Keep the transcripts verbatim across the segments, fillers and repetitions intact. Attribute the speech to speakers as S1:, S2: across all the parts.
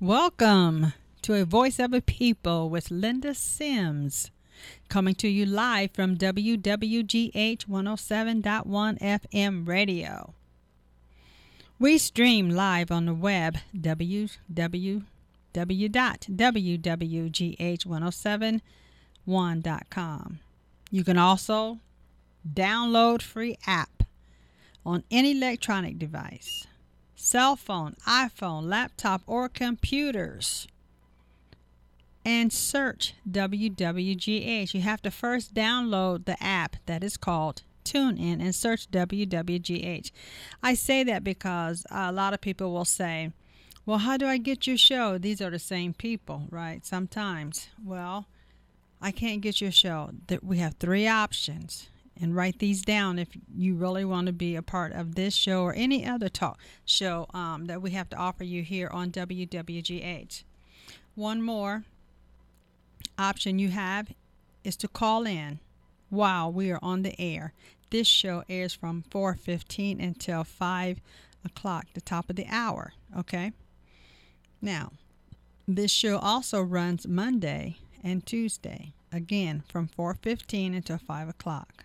S1: Welcome to A Voice of a People with Linda Sims, coming to you live from W W G H one oh seven point one F M radio. We stream live on the web, w w w dot w w g h one oh seven one dot com. You can also download free app on any electronic device. Cell phone, iPhone, laptop, or computers, and search W W G H. You have to first download the app that is called TuneIn and search W W G H. I say that because a lot of people will say, well, how do I get your show? These are the same people, right? Sometimes. Well, I can't get your show. We have three options. And write these down if you really want to be a part of this show or any other talk show um, that we have to offer you here on W W G H. One more option you have is to call in while we are on the air. This show airs from four fifteen until five o'clock, the top of the hour. Okay? Now, this show also runs Monday and Tuesday, again, from four fifteen until five o'clock.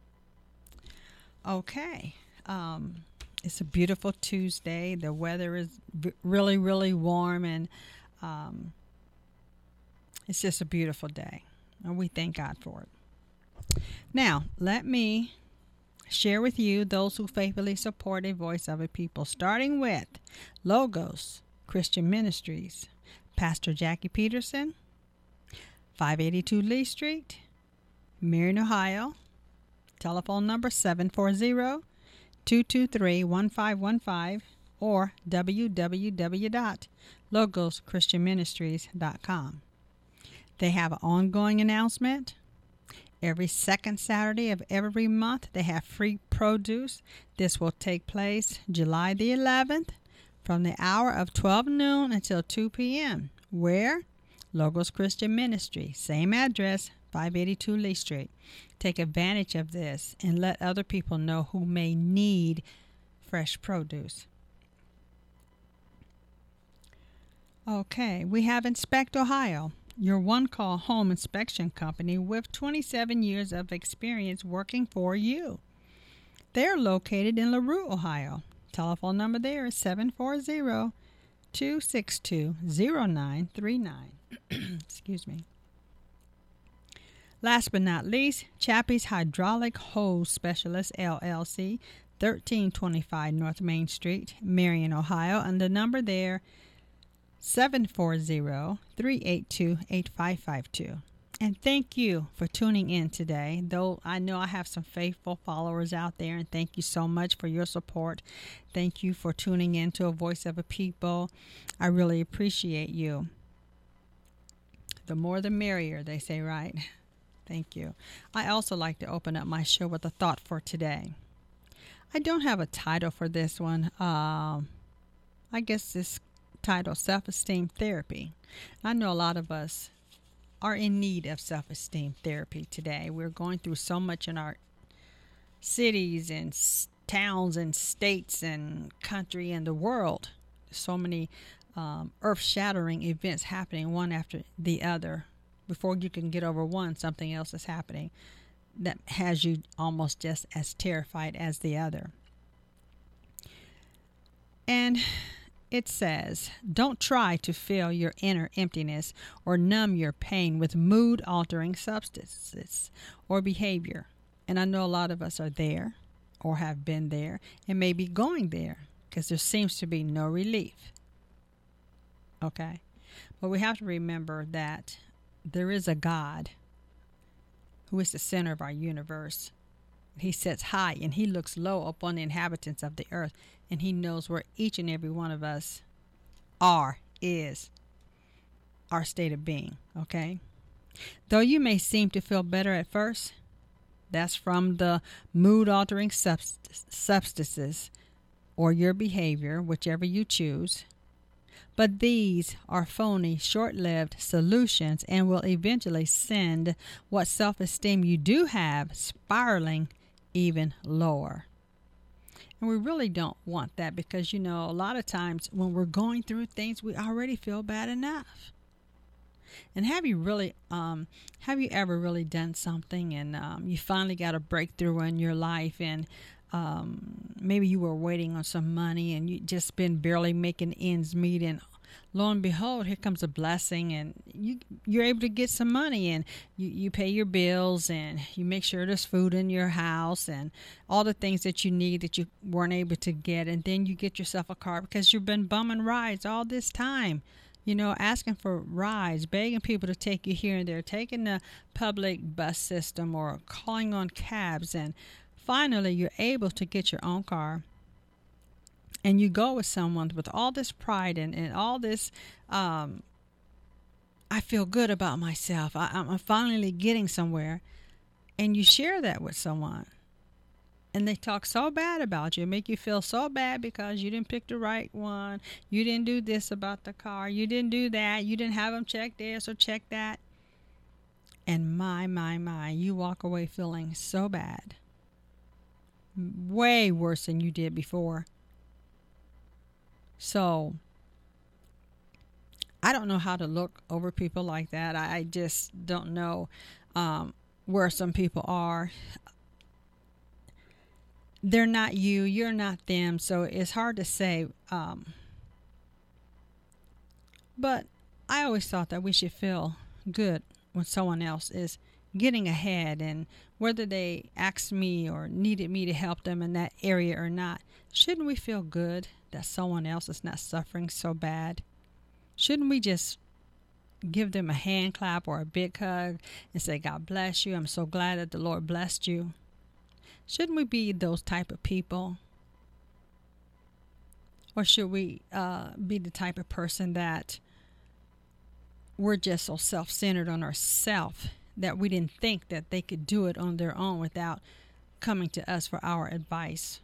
S1: Okay, um, it's a beautiful Tuesday. The weather is v- really, really warm, and um, it's just a beautiful day. And we thank God for it. Now, let me share with you those who faithfully support A Voice of a People, starting with Logos Christian Ministries, Pastor Jackie Peterson, five eighty-two Lee Street, Marion, Ohio. Telephone number seven four zero, two two three, one five one five or w w w dot logos christian ministries dot com. They have an ongoing announcement. Every second Saturday of every month, they have free produce. This will take place July the eleventh from the hour of twelve noon until two p.m. Where? Logos Christian Ministry. Same address, five eighty-two Lee Street. Take advantage of this and let other people know who may need fresh produce. Okay, we have Inspect Ohio, your one-call home inspection company with twenty-seven years of experience working for you. They're located in LaRue, Ohio. Telephone number there is seven four zero, two six two, zero nine three nine. Excuse me. Last but not least, Chappie's Hydraulic Hose Specialist, L L C, thirteen twenty-five North Main Street, Marion, Ohio, and the number there, seven four zero, three eight two, eight five five two. And thank you for tuning in today, though I know I have some faithful followers out there, and thank you so much for your support. Thank you for tuning in to A Voice of a People. I really appreciate you. The more the merrier, they say, right? Thank you. I also like to open up my show with a thought for today. I don't have a title for this one. Um, I guess this title, Self-Esteem Therapy. I know a lot of us are in need of self-esteem therapy today. We're going through so much in our cities and s- towns and states and country and the world. So many um, earth-shattering events happening one after the other. Before you can get over one, something else is happening that has you almost just as terrified as the other. And it says, don't try to fill your inner emptiness or numb your pain with mood-altering substances or behavior. And I know a lot of us are there or have been there and may be going there because there seems to be no relief. Okay? But we have to remember that there is a God who is the center of our universe. He sits high and he looks low upon the inhabitants of the earth, and he knows where each and every one of us are, is our state of being, okay? Though you may seem to feel better at first, that's from the mood-altering subst- substances or your behavior, whichever you choose. But these are phony, short-lived solutions and will eventually send what self-esteem you do have spiraling even lower. And we really don't want that because, you know, a lot of times when we're going through things, we already feel bad enough. And have you really, um, have you ever really done something and um, you finally got a breakthrough in your life, and um, maybe you were waiting on some money and you just been barely making ends meet, and lo and behold, here comes a blessing, and you you're able to get some money, and you, you pay your bills, and you make sure there's food in your house and all the things that you need that you weren't able to get, and then you get yourself a car because you've been bumming rides all this time. You know, asking for rides, begging people to take you here and there, taking the public bus system or calling on cabs, and finally you're able to get your own car. And you go with someone with all this pride and, and all this, um, I feel good about myself. I, I'm finally getting somewhere. And you share that with someone. And they talk so bad about you, make you feel so bad because you didn't pick the right one. You didn't do this about the car. You didn't do that. You didn't have them check this or check that. And my, my, my, you walk away feeling so bad. Way worse than you did before. So, I don't know how to look over people like that. I, I just don't know um, where some people are. They're not you, you're not them, so it's hard to say. Um, but I always thought that we should feel good when someone else is getting ahead, and whether they asked me or needed me to help them in that area or not, shouldn't we feel good that someone else is not suffering so bad? Shouldn't we just give them a hand clap or a big hug and say, God bless you, I'm so glad that the Lord blessed you? Shouldn't we be those type of people? Or should we uh, be the type of person that we're just so self-centered on ourselves that we didn't think that they could do it on their own without coming to us for our advice?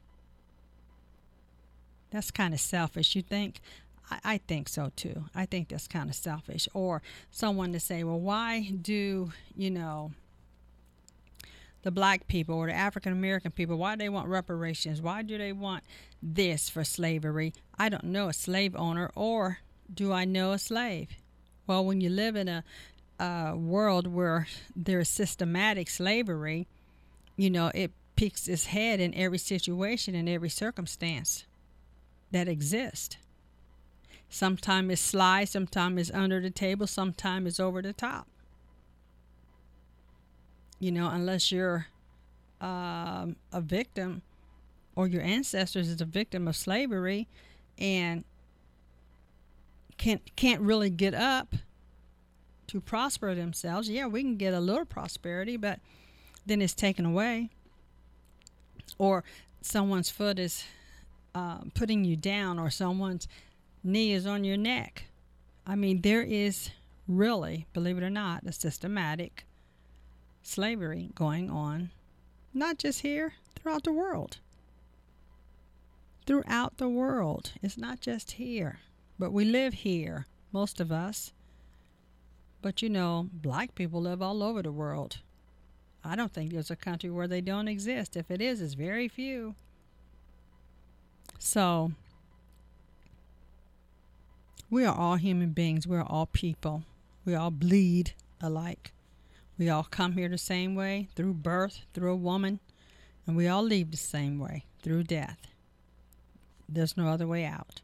S1: That's kind of selfish, you think? I, I think so too. I think that's kind of selfish. Or someone to say, well, why do, you know, the black people or the African American people, why do they want reparations? Why do they want this for slavery? I don't know a slave owner, or do I know a slave? Well, when you live in a, a world where there is systematic slavery, you know, it peeks its head in every situation and every circumstance that exists. Sometimes it's sly, sometimes it's under the table, sometimes it's over the top. You know, unless you're um, a victim or your ancestors is a victim of slavery and can't, can't really get up to prosper themselves. Yeah, we can get a little prosperity, but then it's taken away. Or someone's foot is uh, putting you down, or someone's knee is on your neck. I mean, there is really, believe it or not, a systematic slavery going on, not just here, throughout the world. Throughout the world. It's not just here, but we live here, most of us. But you know, black people live all over the world. I don't think there's a country where they don't exist. If it is, it's very few. So, we are all human beings. We are all people. We all bleed alike. We all come here the same way, through birth, through a woman, and we all leave the same way, through death. There's no other way out.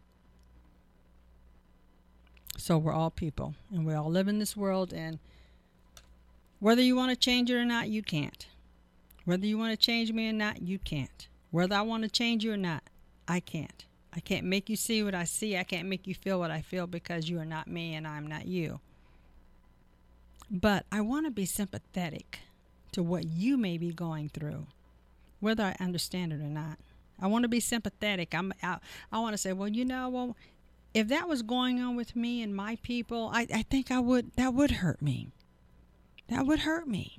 S1: So we're all people, and we all live in this world, and whether you want to change it or not, you can't. Whether you want to change me or not, you can't. Whether I want to change you or not, I can't. I can't make you see what I see. I can't make you feel what I feel because you are not me and I'm not you. But I want to be sympathetic to what you may be going through, whether I understand it or not. I want to be sympathetic. I'm, I, I want to say, well, you know, well, if that was going on with me and my people, I, I think I would, that would hurt me. That would hurt me.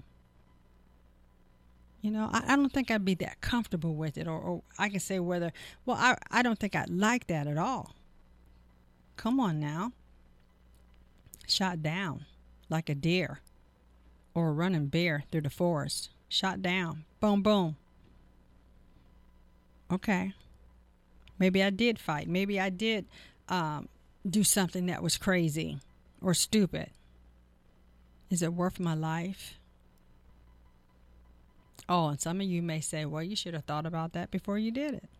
S1: You know, I, I don't think I'd be that comfortable with it. Or, or I can say whether, well, I, I don't think I'd like that at all. Come on now. Shot down like a deer or a running bear through the forest. Shot down. Boom, boom. Okay. Maybe I did fight. Maybe I did um, do something that was crazy or stupid. Is it worth my life? Oh, and some of you may say, well, you should have thought about that before you did it.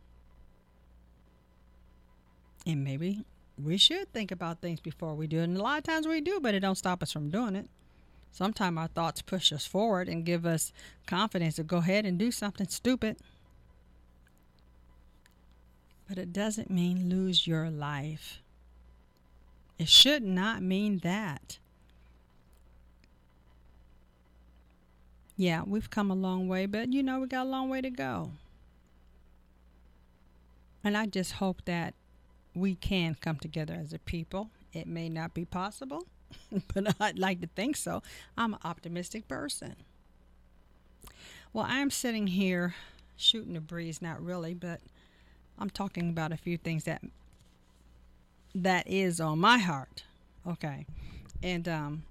S1: And maybe we should think about things before we do it. And a lot of times we do, but it don't stop us from doing it. Sometimes our thoughts push us forward and give us confidence to go ahead and do something stupid. But it doesn't mean lose your life. It should not mean that. Yeah, we've come a long way, but you know, we got a long way to go. And I just hope that we can come together as a people. It may not be possible, but I'd like to think so. I'm an optimistic person. Well, I'm sitting here shooting the breeze, not really, but I'm talking about a few things that that is on my heart. Okay. And um,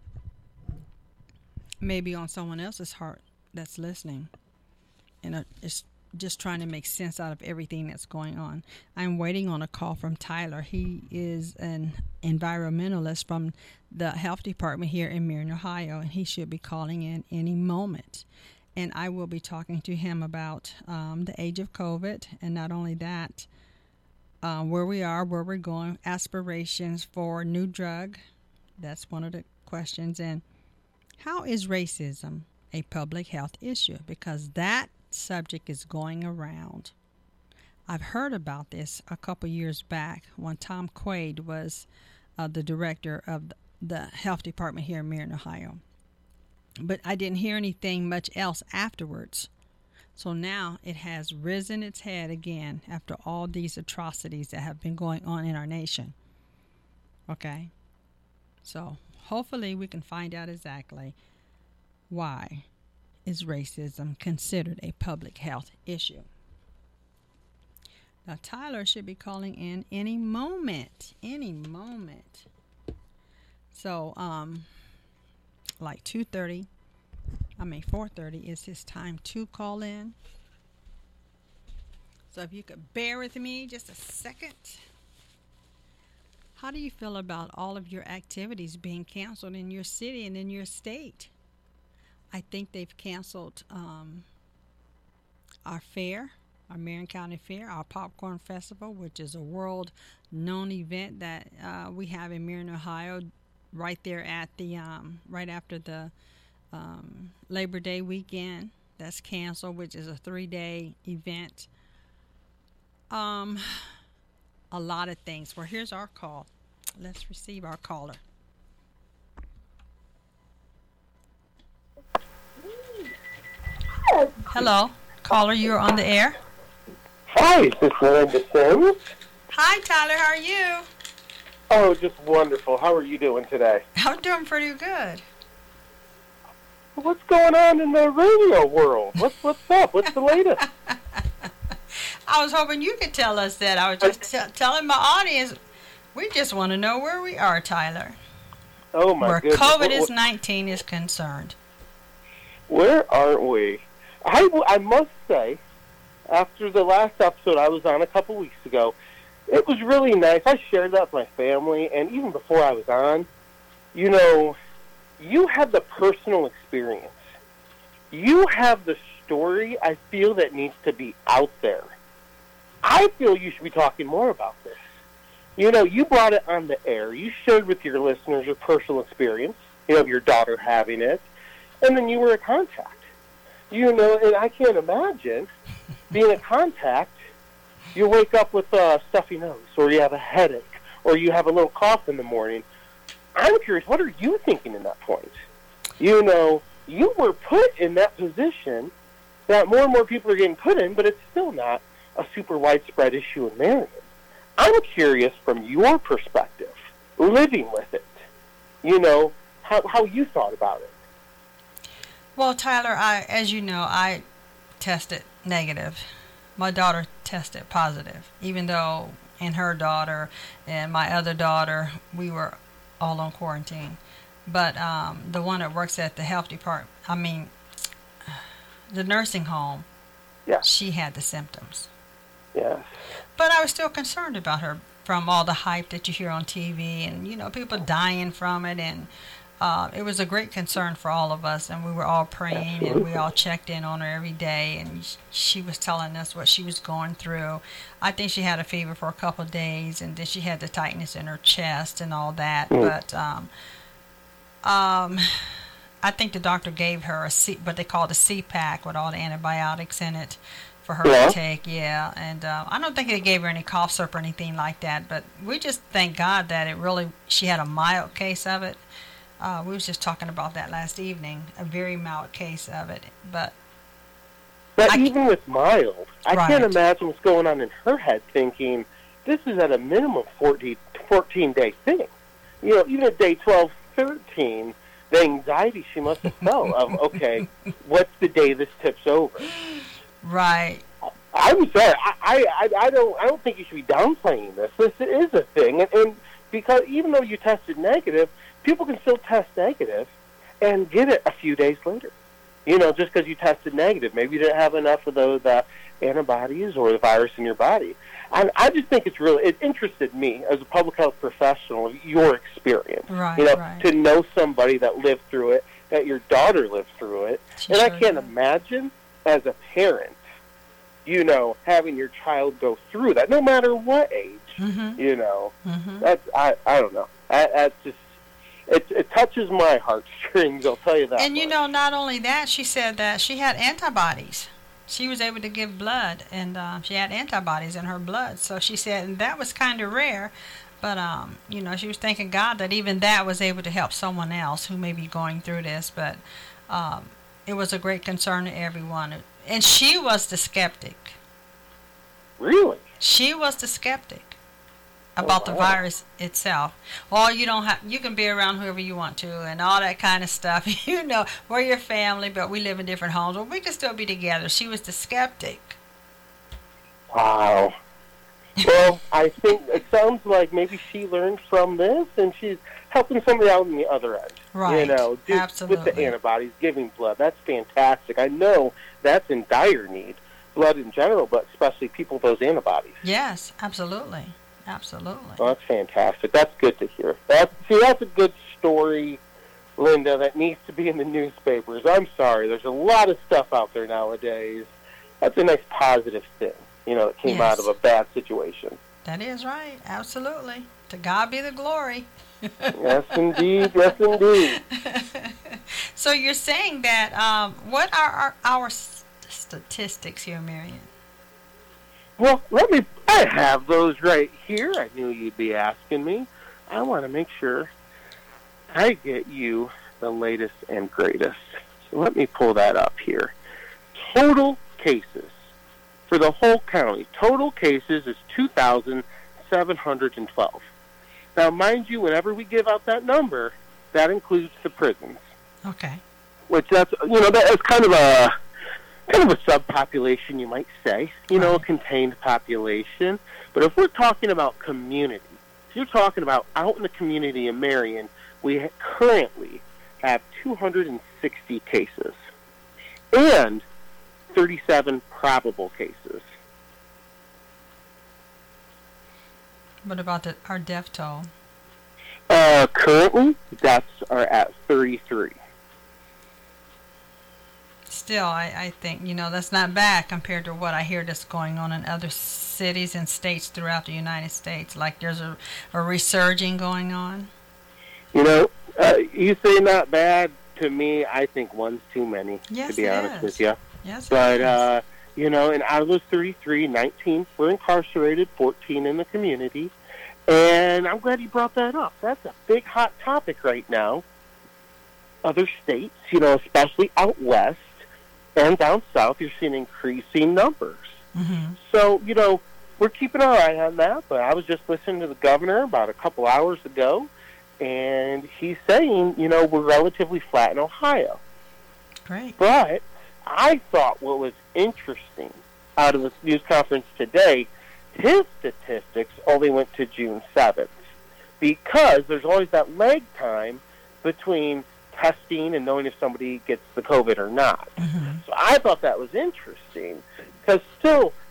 S1: maybe on someone else's heart that's listening. And uh, it's just trying to make sense out of everything that's going on. I'm waiting on a call from Tyler. He is an environmentalist from the health department here in Marion, Ohio, and he should be calling in any moment. And I will be talking to him about um, the age of COVID, and not only that, uh, where we are, where we're going, aspirations for new drug. That's one of the questions. And how is racism a public health issue? Because that subject is going around. I've heard about this a couple years back when Tom Quaid was uh, the director of the health department here in Marion, Ohio. But I didn't hear anything much else afterwards. So now it has risen its head again after all these atrocities that have been going on in our nation. Okay? So hopefully we can find out exactly why is racism considered a public health issue. Now, Tyler should be calling in any moment, any moment. So, um, like two thirty, I mean four thirty is his time to call in. So if you could bear with me just a second. How do you feel about all of your activities being canceled in your city and in your state? I think they've canceled um, our fair, our Marion County Fair, our Popcorn Festival, which is a world-known event that uh, we have in Marion, Ohio, right there at the, um, right after the um, Labor Day weekend. That's canceled, which is a three-day event. Um, a lot of things. Well, here's our call. Let's receive our caller. Hello, caller, you're on the air.
S2: Hi, is this Linda Sims?
S1: Hi, Tyler, how are you?
S2: Oh, just wonderful. How are you doing today?
S1: I'm doing pretty good.
S2: What's going on in the radio world? What's what's up? What's the latest?
S1: I was hoping you could tell us that. I was just t- telling my audience, we just want to know where we are, Tyler.
S2: Oh, my
S1: where
S2: goodness.
S1: Where COVID nineteen is concerned.
S2: Where aren't we? I, I must say, after the last episode I was on a couple weeks ago, it was really nice. I shared that with my family, and even before I was on, you know, you have the personal experience. You have the story, I feel, that needs to be out there. I feel you should be talking more about this. You know, you brought it on the air. You shared with your listeners your personal experience, you know, of your daughter having it, and then you were a contact. You know, and I can't imagine being a contact, you wake up with a stuffy nose, or you have a headache, or you have a little cough in the morning. I'm curious, what are you thinking in that point? You know, you were put in that position that more and more people are getting put in, but it's still not a super widespread issue in Marion. I'm curious from your perspective, living with it, you know, how, how you thought about it.
S1: Well, Tyler, I, as you know, I tested negative. My daughter tested positive, even though and her daughter and my other daughter, we were all on quarantine. But um, the one that works at the health department, I mean, the nursing home,
S2: yeah.
S1: She had the symptoms.
S2: Yes.
S1: But I was still concerned about her from all the hype that you hear on T V and, you know, people dying from it. And uh, it was a great concern for all of us. And we were all praying
S2: Absolutely.
S1: and we all checked in on her every day. And sh- she was telling us what she was going through. I think she had a fever for a couple of days and then she had the tightness in her chest and all that.
S2: Mm.
S1: But um, um, I think the doctor gave her a C, what they call the C-pack with all the antibiotics in it for her
S2: Yeah.
S1: to take, yeah. And uh, I don't think they gave her any cough syrup or anything like that, but we just thank God that it really, she had a mild case of it. Uh, we was just talking about that last evening, a very mild case of it. But
S2: But
S1: I
S2: even with mild, I can't
S1: Right.
S2: imagine what's going on in her head thinking, this is at a minimum fourteen, fourteen-day thing. You know, even at day twelve, thirteen, the anxiety she must have felt of, okay, what's the day this tips over?
S1: right,
S2: I'm sorry, I, I, I don't I don't think you should be downplaying this. This is a thing. And, and because even though you tested negative, people can still test negative and get it a few days later. You know, just because you tested negative. Maybe you didn't have enough of those uh, antibodies or the virus in your body. And I just think it's really, it interested me as a public health professional, your experience.
S1: right,
S2: You know,
S1: right.
S2: to know somebody that lived through it, that your daughter lived through it.
S1: She
S2: and I
S1: sure
S2: can't
S1: did.
S2: imagine, as a parent, you know, having your child go through that, no matter what age.
S1: Mm-hmm,
S2: You know,
S1: mm-hmm.
S2: that's I I don't know. That, that's just it. It touches my heartstrings. I'll tell you that.
S1: And you
S2: much.
S1: know, not only that, she said that she had antibodies. She was able to give blood, and uh, she had antibodies in her blood. So she said, and that was kind of rare. But, um, you know, she was thanking God that even that was able to help someone else who may be going through this. But um, it was a great concern to everyone. And she was the skeptic.
S2: Really?
S1: She was the skeptic about
S2: Oh,
S1: the
S2: wow.
S1: virus itself. Well, you don't have, you can be around whoever you want to and all that kind of stuff. You know, we're your family, but we live in different homes. Well, we can still be together. She was the skeptic.
S2: Wow. Well, I think it sounds like maybe she learned from this, and she's helping somebody out on the other end.
S1: Right.
S2: You know, just with
S1: Absolutely.
S2: the antibodies, giving blood. That's fantastic. I know that's in dire need, blood in general, but especially people with those antibodies.
S1: Yes, absolutely. Absolutely.
S2: Well, that's fantastic. That's good to hear. That's, see, that's a good story, Linda, that needs to be in the newspapers. I'm sorry. There's a lot of stuff out there nowadays. That's a nice positive thing, you know, that came
S1: Yes.
S2: out of a bad situation.
S1: That is right. Absolutely. To God be the glory.
S2: Yes, indeed. Yes, indeed.
S1: So you're saying that, um, what are our, our s- statistics here, Marion?
S2: Well, let me, I have those right here. I knew you'd be asking me. I want to make sure I get you the latest and greatest. So let me pull that up here. Total cases for the whole county. Total cases is two thousand seven hundred twelve. Now, mind you, whenever we give out that number, that includes the prisons,
S1: Okay.
S2: which that's, you know, that is kind of a, kind of a subpopulation, you might say, you know, a
S1: Right.
S2: contained population. But if we're talking about community, if you're talking about out in the community in Marion, we ha- currently have two hundred sixty cases and thirty-seven probable cases.
S1: What about the, our death toll?
S2: Uh, currently, deaths are at thirty-three.
S1: Still, I, I think, you know, that's not bad compared to what I hear that's going on in other cities and states throughout the United States. Like there's a, a resurging going on.
S2: You know, uh, you say not bad. To me, I think one's too many,
S1: Yes,
S2: to be
S1: it
S2: honest
S1: is.
S2: with you.
S1: Yes, it
S2: But,
S1: is.
S2: uh, you know, and out of those thirty-three, nineteen were incarcerated, fourteen in the community. And I'm glad you brought that up. That's a big, hot topic right now. Other states, you know, especially out west and down south, you're seeing increasing numbers.
S1: Mm-hmm.
S2: So, you know, we're keeping our eye on that. But I was just listening to the governor about a couple hours ago, and he's saying, you know, we're relatively flat in Ohio.
S1: Great.
S2: But I thought what was interesting out of this news conference today, his statistics only went to June seventh because there's always that lag time between testing and knowing if somebody gets the COVID or not.
S1: Mm-hmm.
S2: So I thought that was interesting because still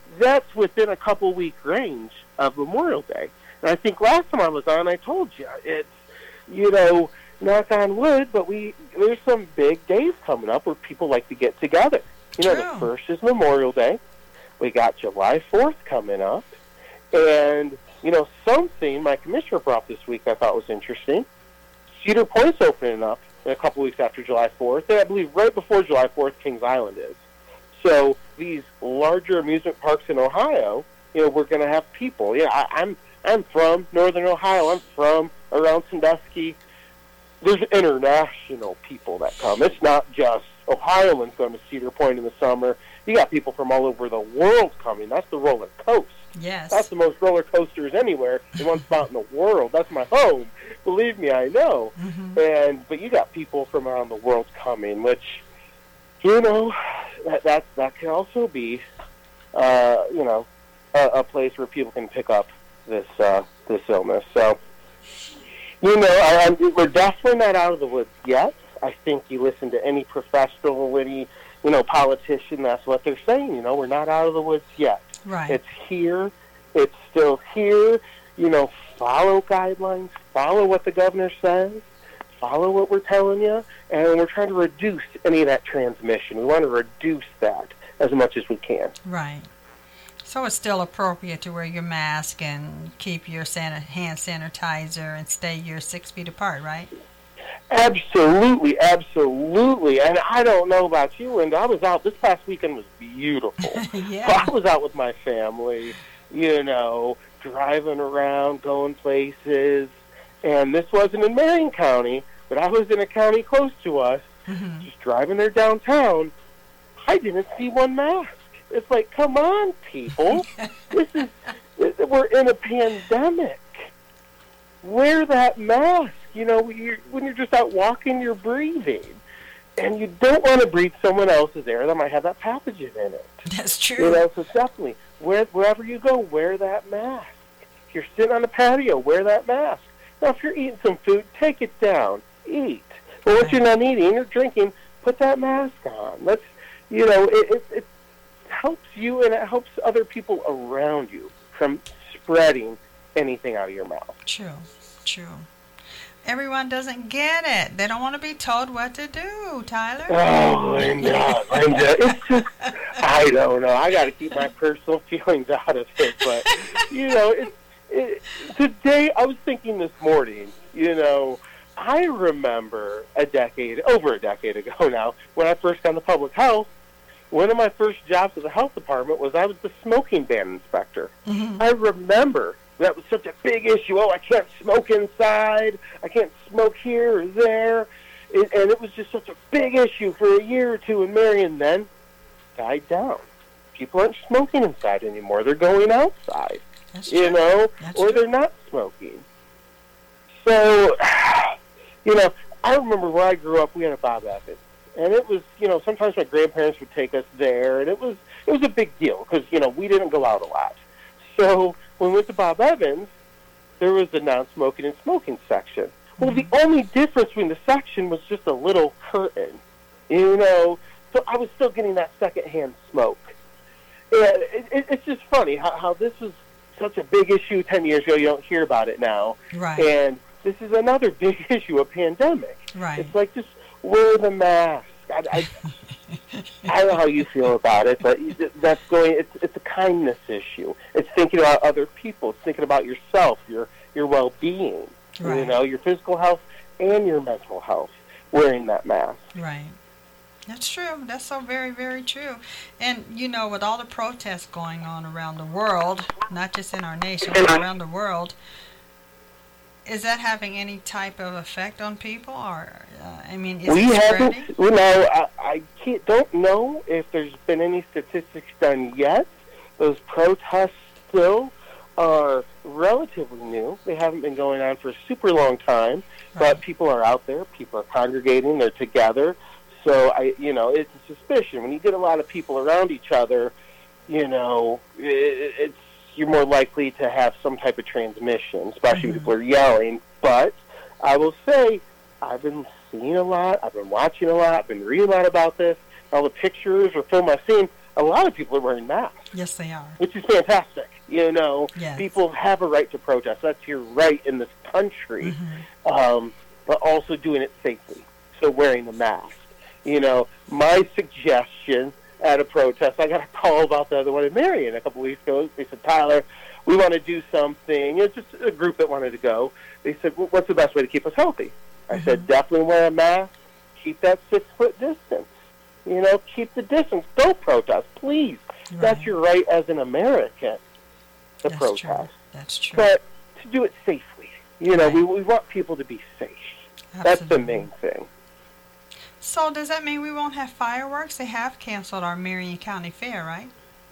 S2: that's within a couple week range of Memorial Day. And I think last time I was on, I told you, it's, you know, knock on wood, but we there's some big days coming up where people like to get together. You know,
S1: True.
S2: the first is Memorial Day. We got July fourth coming up. And, you know, something my commissioner brought this week I thought was interesting. Cedar Point's opening up in a couple weeks after July fourth. And I believe right before July fourth, Kings Island is. So these larger amusement parks in Ohio, you know, we're going to have people. Yeah, I, I'm I'm from Northern Ohio. I'm from around Sandusky. There's international people that come. It's not just Ohioans going to Cedar Point in the summer. You got people from all over the world coming. That's the roller coast.
S1: Yes.
S2: That's the most roller coasters anywhere in one spot in the world. That's my home. Believe me, I know.
S1: Mm-hmm.
S2: And but you got people from around the world coming, which, you know, that that, that can also be, uh, you know, a, a place where people can pick up this uh, this illness. So, you know, I, I'm, we're definitely not out of the woods yet. I think you listen to any professional, any, you know, politician, that's what they're saying. You know, we're not out of the woods yet.
S1: Right.
S2: It's here. It's still here. You know, follow guidelines. Follow what the governor says. Follow what we're telling you. And we're trying to reduce any of that transmission. We want to reduce that as much as we can.
S1: Right. So it's still appropriate to wear your mask and keep your san- hand sanitizer and stay your six feet apart, right?
S2: Absolutely, absolutely. And I don't know about you, Linda. I was out, this past weekend was beautiful.
S1: Yeah.
S2: So I was out with my family, you know, driving around, going places. And this wasn't in Marion County, but I was in a county close to us,
S1: Mm-hmm.
S2: just driving there downtown. I didn't see one mask. It's like, come on, people. This is, we're in a pandemic. Wear that mask. You know, you're, when you're just out walking, you're breathing. And you don't want to breathe someone else's air that might have that pathogen in it.
S1: That's true.
S2: You know, so definitely, where, wherever you go, wear that mask. If you're sitting on a patio, wear that mask. Now, if you're eating some food, take it down. Eat. But once you're not eating or drinking, put that mask on. Let's, you know, it, it, it helps you and it helps other people around you from spreading anything out of your mouth.
S1: True, true. Everyone doesn't get it. They don't want to be told what to do, Tyler.
S2: Oh, Linda, Linda, it's just, I don't know. I got to keep my personal feelings out of it. But, you know, it, it, today, I was thinking this morning, you know, I remember a decade, over a decade ago now, when I first got into public health, one of my first jobs at the health department was I was the smoking ban inspector.
S1: Mm-hmm.
S2: I remember that was such a big issue. Oh, I can't smoke inside. I can't smoke here or there. It, and it was just such a big issue for a year or two in Marion. Then died down. People aren't smoking inside anymore. They're going outside,
S1: That's
S2: you
S1: true.
S2: know,
S1: That's
S2: or
S1: true.
S2: they're not smoking. So, you know, I remember where I grew up, we had a Bob Evans. And it was, you know, sometimes my grandparents would take us there, and it was it was a big deal because, you know, we didn't go out a lot. So when we went to Bob Evans, there was a non-smoking and smoking section. Well, the only difference between the section was just a little curtain, you know. So I was still getting that secondhand smoke. And it, it, it's just funny how, how this was such a big issue ten years ago. You don't hear about it now.
S1: Right.
S2: And this is another big issue, a pandemic.
S1: Right.
S2: It's like, just wear the mask. I, I, I don't know how you feel about it, but that's going. It's it's a kindness issue. It's thinking about other people. It's thinking about yourself, your your well-being.
S1: Right.
S2: You know, your physical health and your mental health. Wearing that mask.
S1: Right. That's true. That's so very, very true. And, you know, with all the protests going on around the world, not just in our nation, but around the world, is that having any type of effect on people? Or, uh, I mean, is
S2: we
S1: it
S2: haven't,
S1: spreading?
S2: you know, I, I can't, don't know if there's been any statistics done yet. Those protests still are relatively new. They haven't been going on for a super long time,
S1: Right.
S2: but people are out there. People are congregating. They're together. So, I, you know, it's a suspicion. When you get a lot of people around each other, you know, it, it's you're more likely to have some type of transmission, especially when
S1: Mhm.
S2: people are yelling. But I will say, I've been seeing a lot. I've been watching a lot. I've been reading a lot about this. All the pictures or film I've seen, a lot of people are wearing masks.
S1: Yes, they are.
S2: Which is fantastic. You know,
S1: yes.
S2: People have a right to protest. That's your right in this country. Mm-hmm. Um, but also doing it safely. So wearing the mask. You know, my suggestion at a protest, I got a call about the other one in Marion a couple weeks ago. They said, Tyler, we want to do something. It's just a group that wanted to go. They said, well, what's the best way to keep us healthy? I mm-hmm. said, definitely wear a mask. Keep that six-foot distance. You know, keep the distance. Don't protest, please. Right. That's your right as an American to
S1: That's
S2: protest.
S1: True. That's true.
S2: But to do it safely. You know, right. we, we want people to be safe. Absolutely. That's the main thing.
S1: So does that mean we won't have fireworks? They have canceled our Marion County Fair, right?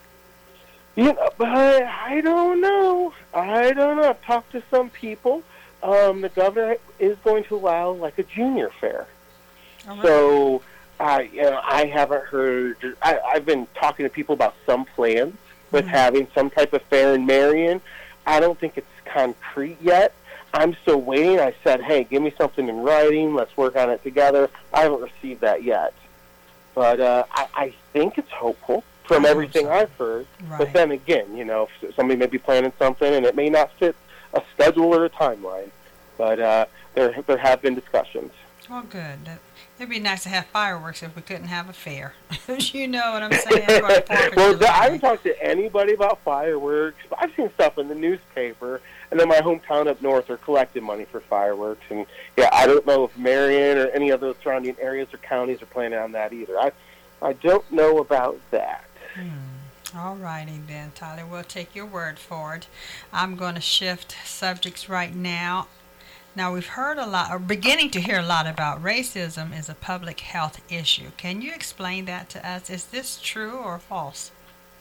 S2: You know, but I don't know. I don't know. I've talked to some people. Um, the governor is going to allow, like, a junior fair. Oh, right. So, I, you know, I haven't heard. I, I've been talking to people about some plans with mm-hmm. having some type of fair in Marion. I don't think it's concrete yet. I'm still waiting. I said, hey, give me something in writing. Let's work on it together. I haven't received that yet. But uh, I, I think it's hopeful from everything so. I've heard.
S1: Right.
S2: But then again, you know, somebody may be planning something and it may not fit a schedule or a timeline. But uh, there there have been discussions.
S1: Well, good. It'd be nice to have fireworks if we couldn't have a fair. You know what I'm saying?
S2: Well, I haven't talked to anybody about fireworks. I've seen stuff in the newspaper, and then my hometown up north are collecting money for fireworks. And, yeah, I don't know if Marion or any of those surrounding areas or counties are planning on that either. I, I don't know about that.
S1: Hmm. All righty then, Tyler. We'll take your word for it. I'm going to shift subjects right now. Now, we've heard a lot, or beginning to hear a lot about racism as a public health issue. Can you explain that to us? Is this true or false?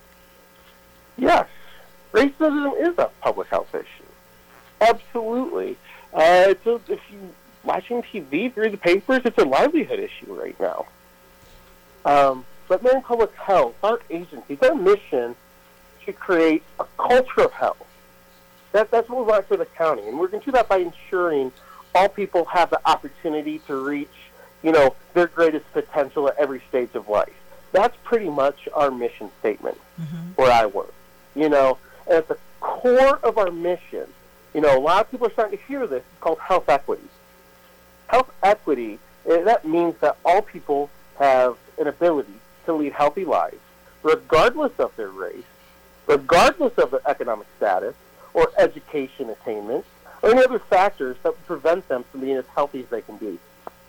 S2: Yes. Racism is a public health issue. Absolutely. Uh, it's a, if you're watching T V, read the papers, it's a livelihood issue right now. Um, but Marion Public Health, our agency, our mission to create a culture of health. That, that's what we want for the county, and we're going to do that by ensuring all people have the opportunity to reach, you know, their greatest potential at every stage of life. That's pretty much our mission statement mm-hmm. where I work. You know, and at the core of our mission, you know, a lot of people are starting to hear this. It's called health equity. Health equity, that means that all people have an ability to lead healthy lives, regardless of their race, regardless of their economic status, or education attainment, or any other factors that would prevent them from being as healthy as they can be.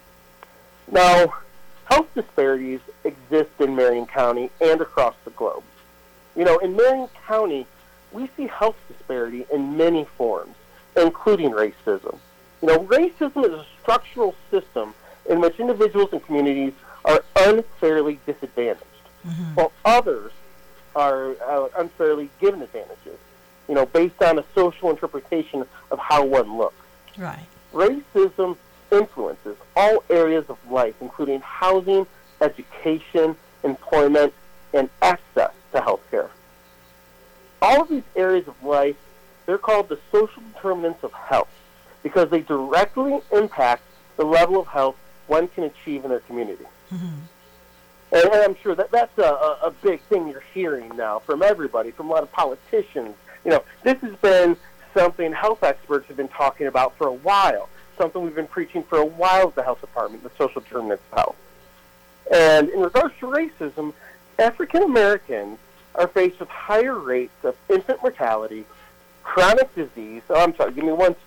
S2: Now, health disparities exist in Marion County and across the globe. You know, in Marion County, we see health disparity in many forms, including racism. You know, racism is a structural system in which individuals and communities are unfairly disadvantaged, mm-hmm. while others are uh, unfairly given advantages, you know, based on a social interpretation of how one looks.
S1: Right.
S2: Racism influences all areas of life, including housing, education, employment, and access to health care. All of these areas of life, they're called the social determinants of health because they directly impact the level of health one can achieve in their community. Mm-hmm. And, and I'm sure that that's a, a big thing you're hearing now from everybody, from a lot of politicians. You know, this has been something health experts have been talking about for a while, something we've been preaching for a while at the health department, the social determinants of health. And in regards to racism, African Americans are faced with higher rates of infant mortality, chronic disease. Oh, I'm sorry, give me one.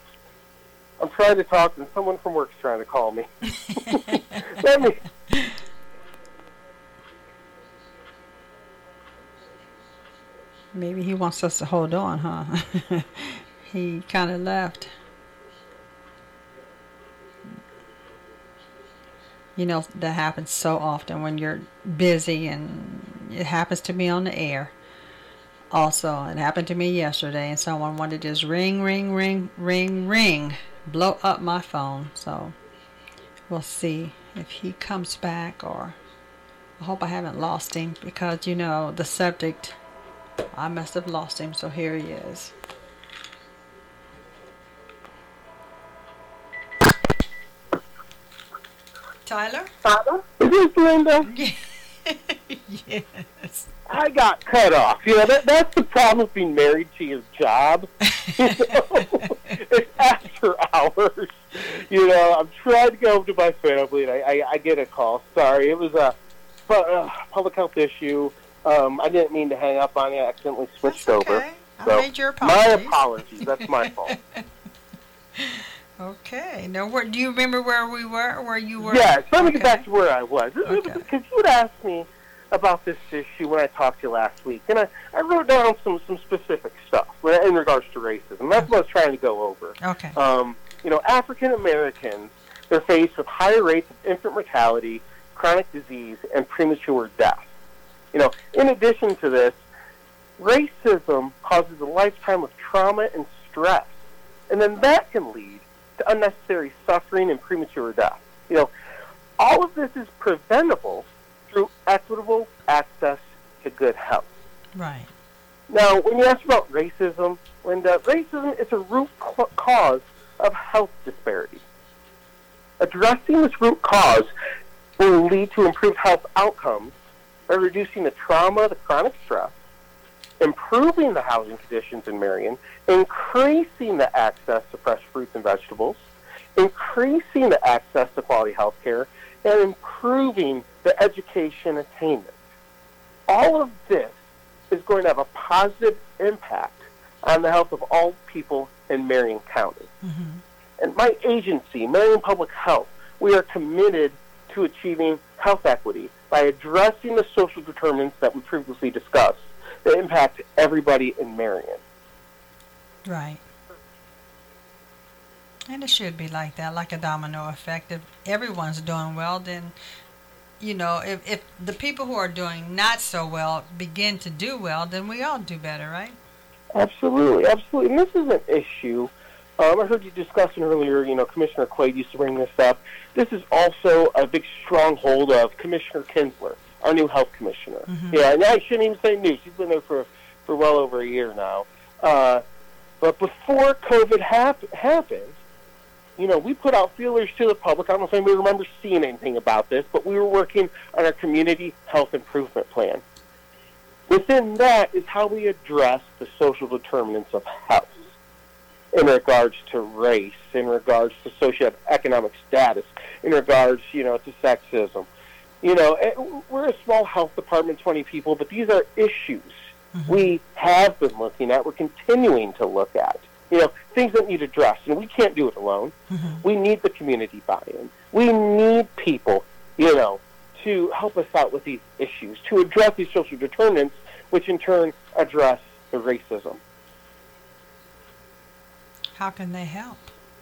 S2: I'm trying to talk, and someone from work's trying to call me. Let me.
S1: Maybe he wants us to hold on, huh? He kind of left. You know, that happens so often when you're busy, and it happens to me on the air. Also, it happened to me yesterday, and someone wanted to just ring, ring, ring, ring, ring, blow up my phone. So we'll see if he comes back, or I hope I haven't lost him, because, you know, the subject, I must have lost him, so here he is. Tyler?
S2: Tyler? Is this Linda?
S1: Yes.
S2: I got cut off. You know, that, that's the problem with being married to your job. You know, it's after hours. You know, I'm trying to go home to my family, and I, I, I get a call. Sorry, it was a pu- uh, public health issue. Um, I didn't mean to hang up on you. I accidentally switched
S1: That's okay.
S2: over.
S1: I
S2: So,
S1: made your apologies.
S2: my apologies. That's my fault.
S1: Okay. Now, where, do you remember where we were, where you were?
S2: Yeah, so let me
S1: Okay.
S2: get back to where I was.
S1: Okay.
S2: Because you had asked me about this issue when I talked to you last week, and I, I wrote down some, some specific stuff in regards to racism. That's what I was trying to go over.
S1: Okay.
S2: Um, you know, African Americans, they're faced with higher rates of infant mortality, chronic disease, and premature death. You know, in addition to this, racism causes a lifetime of trauma and stress, and then that can lead to unnecessary suffering and premature death. You know, all of this is preventable through equitable access to good health.
S1: Right.
S2: Now, when you ask about racism, Linda, racism is a root ca- cause of health disparity. Addressing this root cause will lead to improved health outcomes by reducing the trauma, the chronic stress, improving the housing conditions in Marion, increasing the access to fresh fruits and vegetables, increasing the access to quality health care, and improving the education attainment. All of this is going to have a positive impact on the health of all people in Marion County.
S1: Mm-hmm.
S2: And my agency, Marion Public Health, we are committed to achieving health equity by addressing the social determinants that we previously discussed that impact everybody in Marion.
S1: Right. And it should be like that, like a domino effect. If everyone's doing well, then, you know, if, if the people who are doing not so well begin to do well, then we all do better, right?
S2: Absolutely, absolutely. And this is an issue. Um, I heard you discussing earlier, you know, Commissioner Quaid used to bring this up. This is also a big stronghold of Commissioner Kinsler, our new health commissioner. Mm-hmm. Yeah, and I shouldn't even say new. She's been there for, for well over a year now. Uh, but before COVID hap- happened, you know, we put out feelers to the public. I don't know if anybody remembers seeing anything about this, but we were working on our community health improvement plan. Within that is how we address the social determinants of health in regards to race, in regards to socioeconomic status, in regards, you know, to sexism. You know, we're a small health department, twenty people, but these are issues mm-hmm. we have been looking at, we're continuing to look at. You know, things that need addressed, and we can't do it alone. Mm-hmm. We need the community buy-in. We need people, you know, to help us out with these issues, to address these social determinants, which in turn address the racism.
S1: How can they help?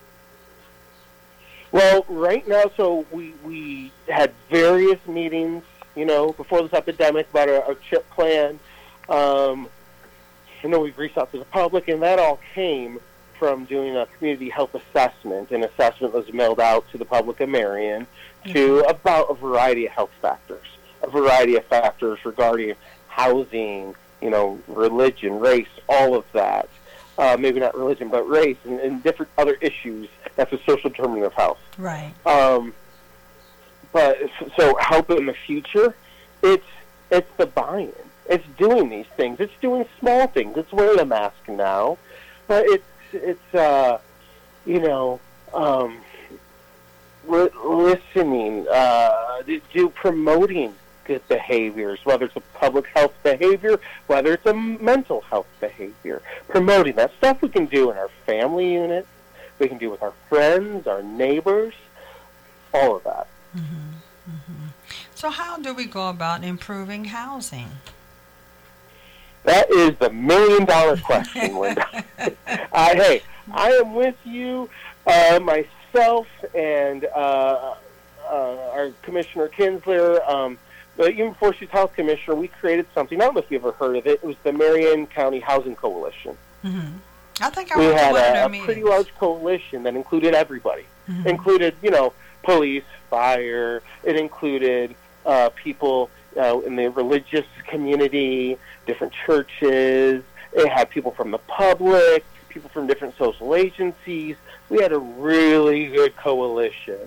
S2: Well, right now, so we, we had various meetings, you know, before this epidemic about our, our CHIP plan. Um, I know we've reached out to the public, and that all came from doing a community health assessment. An assessment was mailed out to the public of Marion to mm-hmm. about a variety of health factors, a variety of factors regarding housing, you know, religion, race, all of that. Uh, maybe not religion, but race and, and different other issues. That's a social determinant of health.
S1: Right.
S2: Um, but so help in the future, it's it's the buy-in. It's doing these things. It's doing small things. It's wearing a mask now, but it's it's uh, you know um, li- listening, uh, do promoting good behaviors, whether it's a public health behavior, whether it's a mental health behavior. Promoting that stuff we can do in our family unit, we can do with our friends, our neighbors, all of that.
S1: Mm-hmm. Mm-hmm. So how do we go about improving housing?
S2: That is the million dollar question, Linda. uh, hey, I am with you, uh, myself, and uh, uh, our Commissioner Kinsler. Um, but even before she's health commissioner, we created something. I don't know if you've ever heard of it. It was the Marion County Housing Coalition.
S1: Mm-hmm. I think I
S2: we
S1: went
S2: had
S1: to one of
S2: a,
S1: their
S2: a
S1: meetings.
S2: pretty large coalition that included everybody.
S1: Mm-hmm.
S2: Included, you know, police, fire. It included uh, people uh, in the religious community, different churches. It had people from the public, people from different social agencies. We had a really good coalition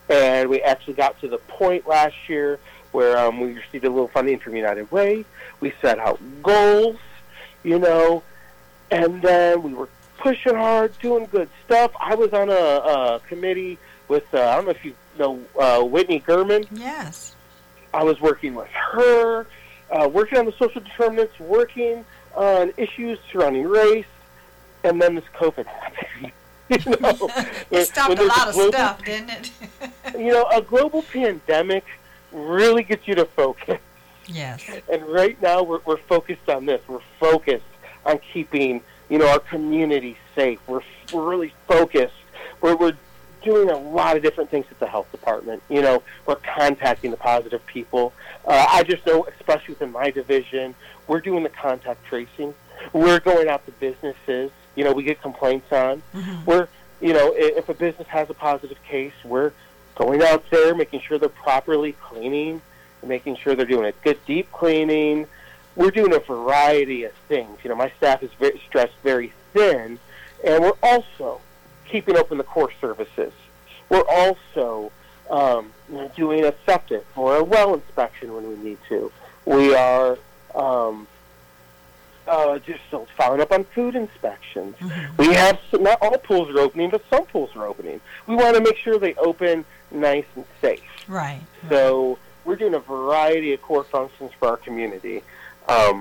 S2: And we actually got to the point last year where um, we received a little funding from United Way. We set out goals, you know, and then we were pushing hard, doing good stuff. I was on a, a committee with, uh, I don't know if you know uh, Whitney Gurman.
S1: Yes.
S2: I was working with her, uh, working on the social determinants, working on issues surrounding race, and then this COVID happened. You know,
S1: it stopped a lot of
S2: global,
S1: stuff, didn't it?
S2: You know, a global pandemic really gets you to focus.
S1: Yes.
S2: And right now we're, we're focused on this. We're focused on keeping, you know, our community safe. We're, we're really focused. We're, we're doing a lot of different things at the health department. You know, we're contacting the positive people. Uh, I just know, especially within my division, we're doing the contact tracing. We're going out to businesses. You know, we get complaints on. Mm-hmm. We're, you know, if a business has a positive case, we're going out there, making sure they're properly cleaning, making sure they're doing a good deep cleaning. We're doing a variety of things. You know, my staff is very stressed very thin, and we're also keeping open the core services. We're also um, you know, doing a septic or a well inspection when we need to. We are um, uh, just still following up on food inspections. Mm-hmm. We have some, not all pools are opening, but some pools are opening. We want to make sure they open nice and safe.
S1: Right.
S2: So we're doing a variety of core functions for our community. Um,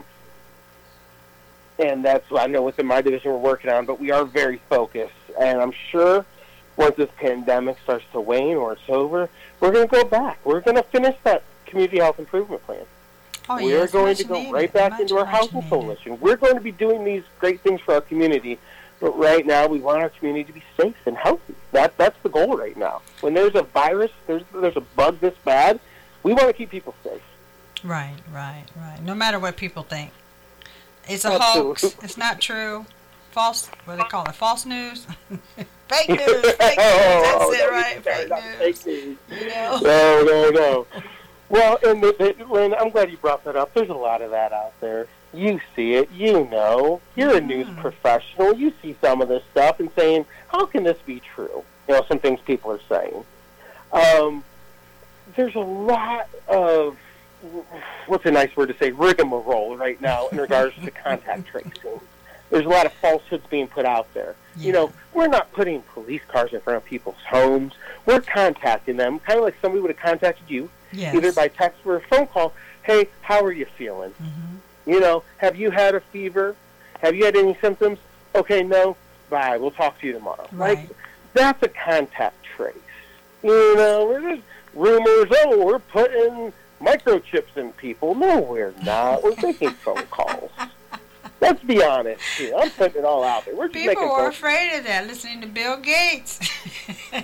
S2: and that's what I know within my division we're working on, but we are very focused. And I'm sure once this pandemic starts to wane or it's over, we're going to go back. We're going to finish that community health improvement plan.
S1: Oh,
S2: we're
S1: yes,
S2: going to go
S1: needed.
S2: right back
S1: much,
S2: into our housing
S1: needed.
S2: coalition. We're going to be doing these great things for our community, but right now we want our community to be safe and healthy. That That's the goal right now. When there's a virus, there's, there's a bug this bad, we want to keep people safe.
S1: Right, right, right. No matter what people think. It's a
S2: Absolutely.
S1: hoax. It's not true. False, what do they call it? False news? Fake news. Fake news. That's
S2: oh,
S1: it,
S2: no,
S1: right? Fake news.
S2: Fake news.
S1: You know?
S2: No, no, no. Well, and the, the, Lynn, I'm glad you brought that up. There's a lot of that out there. You see it. You know. You're a news
S1: Mm.
S2: professional. You see some of this stuff and saying, how can this be true? You know, some things people are saying. Um, there's a lot of, what's a nice word to say, rigmarole right now in regards to contact tracing. There's a lot of falsehoods being put out there. Yeah. You know, we're not putting police cars in front of people's homes. We're contacting them, kind of like somebody would have contacted you,
S1: yes.
S2: either by text or a phone call. Hey, how are you feeling? Mm-hmm. You know, have you had a fever? Have you had any symptoms? Okay, no, bye. We'll talk to you tomorrow.
S1: Right.
S2: Like, that's a contact trace. You know, there's rumors, oh, we're putting microchips in people. No, we're not. We're making phone calls. Let's be honest here. I'm putting it all out there. We're just
S1: People
S2: making
S1: were
S2: phone
S1: afraid of that, listening to Bill Gates.
S2: Uh,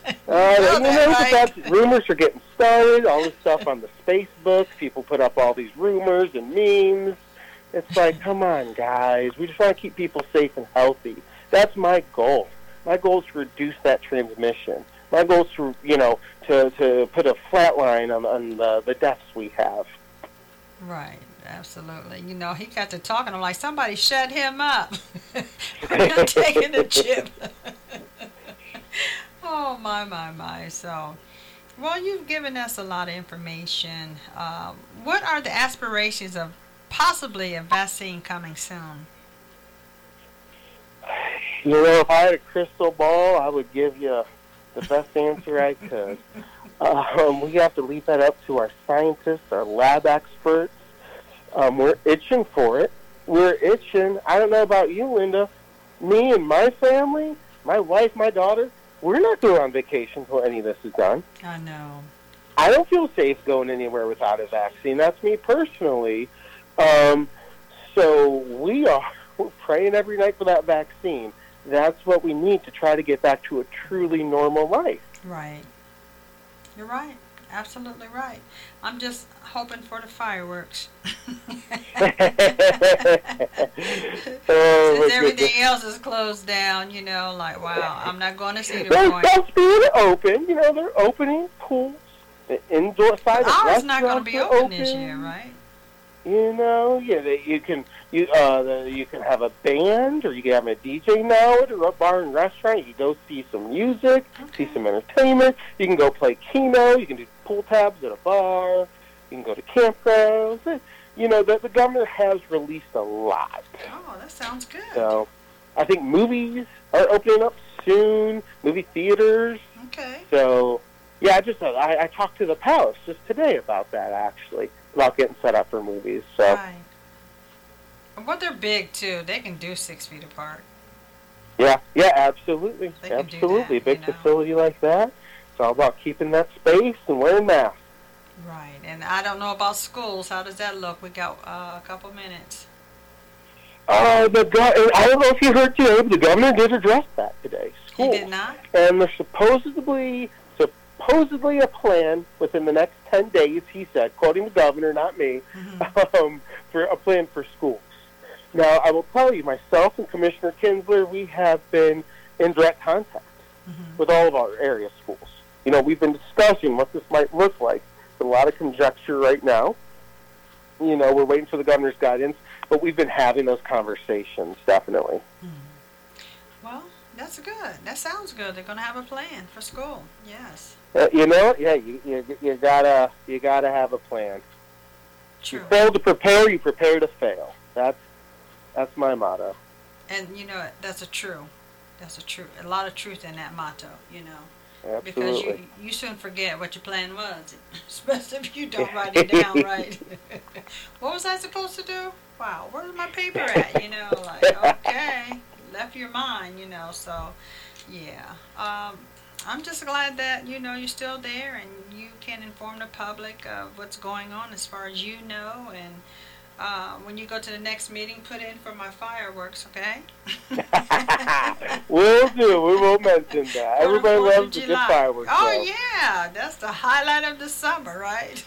S2: you know, but that's, rumors are getting started, all this stuff on the Facebook. People put up all these rumors and memes. It's like, come on, guys. We just want to keep people safe and healthy. That's my goal. My goal is to reduce that transmission. My goal is to, you know, to, to put a flat line on, on the, the deaths we have.
S1: Right. Absolutely. You know, he got to talking. I'm like, somebody shut him up. I'm not taking the chip. Oh, my, my, my. So, well, you've given us a lot of information. Uh, what are the aspirations of possibly a vaccine coming soon?
S2: You know, if I had a crystal ball, I would give you the best answer I could. Um, we have to leave that up to our scientists, our lab experts. Um, we're itching for it. We're itching. I don't know about you, Linda. Me and my family, my wife, my daughter, we're not going on vacation until any of this is done.
S1: I know.
S2: I don't feel safe going anywhere without a vaccine. That's me personally. Um, so we are we're praying every night for that vaccine. That's what we need to try to get back to a truly normal life.
S1: Right. You're right. Absolutely right. I'm just hoping for the fireworks.
S2: oh,
S1: Since everything else is closed down, you know, like, wow, I'm not going to see the
S2: They're
S1: point.
S2: supposed to be open. You know, they're opening pools, the indoor side.
S1: Ours is not going to be open, open this year, right?
S2: You know, yeah, they, you can you uh the, you can have a band, or you can have a D J now at a bar and restaurant. You can go see some music,
S1: Okay.
S2: see some entertainment. You can go play Keno. You can do pull tabs at a bar. You can go to campgrounds. You know, the, the governor has released a lot.
S1: Oh, that sounds good.
S2: So, I think movies are opening up soon. Movie theaters.
S1: Okay.
S2: So, yeah, I just I, I talked to the Palace just today about that, actually, about getting set up for movies. So,
S1: Right. Well, they're big too. They can do six feet apart.
S2: yeah, yeah, absolutely,
S1: They can do
S2: absolutely.
S1: that,
S2: Big
S1: you know.
S2: facility like that. It's all about keeping that space and wearing masks.
S1: Right. And I don't know about schools. How does that look? We got uh, a couple minutes.
S2: Uh, the go- I don't know if you heard today, but the governor did address that today.
S1: He
S2: Schools.
S1: did not?
S2: And there's supposedly supposedly a plan within the next ten days, he said, quoting the governor, not me,
S1: Mm-hmm.
S2: um, for a plan for schools. Now, I will tell you, myself and Commissioner Kinsler, we have been in direct contact
S1: Mm-hmm.
S2: with all of our area schools. You know, we've been discussing what this might look like. There's a lot of conjecture right now. You know, we're waiting for the governor's guidance, but we've been having those conversations, definitely.
S1: Well, that's good. That sounds good. They're going to have a plan for school. Yes.
S2: Uh, you know, yeah, you, you you gotta you gotta have a plan.
S1: True.
S2: You fail to prepare, you prepare to fail. That's that's my motto.
S1: And, you know, that's a true. That's a true. A lot of truth in that motto, you know.
S2: Absolutely.
S1: Because you, you soon forget what your plan was, especially if you don't write it down right. What was I supposed to do? Wow, where's my paper at? You know, like, okay, left your mind, you know, so, yeah. Um, I'm just glad that, you know, you're still there and you can inform the public of what's going on as far as you know. And uh, when you go to the next meeting, put in for my fireworks, okay?
S2: We'll do. We won't mention that.
S1: For the
S2: Everybody
S1: Fourth of
S2: loves a good
S1: July.
S2: fireworks
S1: Oh,
S2: show.
S1: yeah. That's the highlight of the summer, right?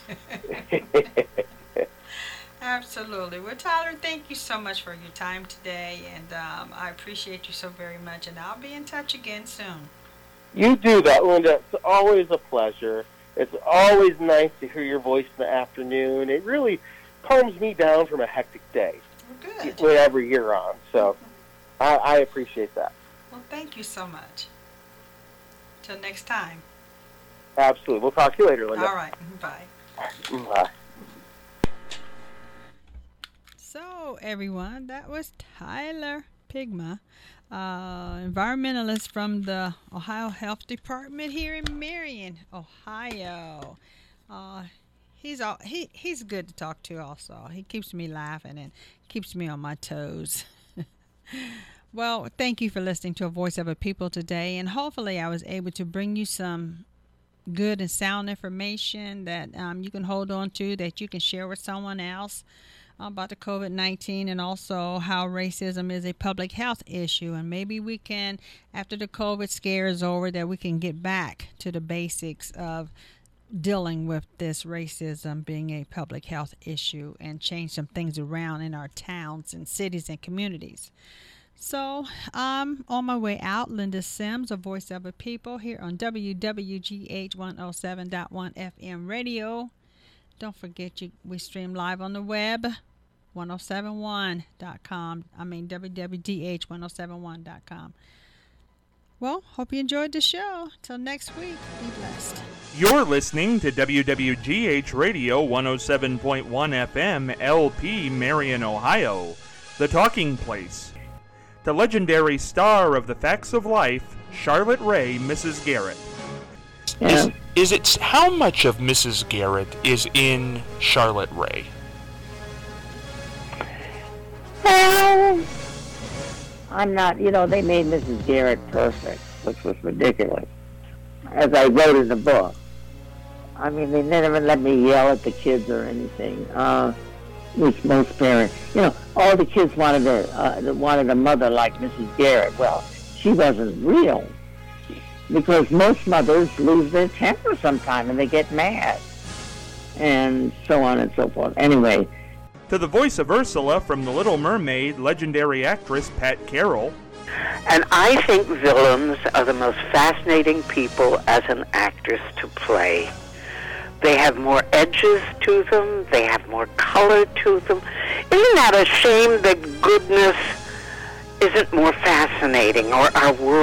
S1: Absolutely. Well, Tyler, thank you so much for your time today, and um, I appreciate you so very much, and I'll be in touch again soon.
S2: You do that, Linda. It's always a pleasure. It's always nice to hear your voice in the afternoon. It really calms me down from a hectic day,
S1: Well, good.
S2: whatever you're on. So I, I appreciate that.
S1: Well, thank you so much. Till next time.
S2: Absolutely. We'll talk to you later, Linda.
S1: All right. Bye.
S2: Bye.
S1: So, everyone, that was Tyler Pigma, uh, environmentalist from the Ohio Health Department here in Marion, Ohio. Uh, he's all, he he's good to talk to. Also, he keeps me laughing and keeps me on my toes. Well, thank you for listening to A Voice of a People today, and hopefully, I was able to bring you some good and sound information that um, you can hold on to, that you can share with someone else about the COVID nineteen, and also how racism is a public health issue. And maybe we can, after the COVID scare is over, that we can get back to the basics of dealing with this racism being a public health issue and change some things around in our towns and cities and communities. So I'm on my way out. Linda Sims, A Voice of a People, here on W W G H one oh seven point one F M radio. Don't forget, you we stream live on the web, ten seventy-one dot com. I mean, W W G H ten seventy-one dot com. Well, hope you enjoyed the show. Till next week, be blessed.
S3: You're listening to W W G H Radio one oh seven point one F M, L P, Marion, Ohio, the talking place. The legendary star of The Facts of Life, Charlotte Rae, Missus Garrett.
S4: Yeah.
S3: Is, is it how much of Missus Garrett is in Charlotte Rae?
S4: Well, I'm not, you know, they made Missus Garrett perfect, which was ridiculous, as I wrote in the book. I mean, they never let me yell at the kids or anything, uh, which most parents, you know, all the kids wanted a, uh, wanted a mother like Missus Garrett. Well, she wasn't real, because most mothers lose their temper sometime and they get mad, and so on and so forth. Anyway,
S3: To the voice of Ursula from The Little Mermaid, legendary actress Pat Carroll.
S5: And I think villains are the most fascinating people as an actress to play, They have more edges to them. They have more color to them. Isn't that a shame that goodness isn't more fascinating, or our world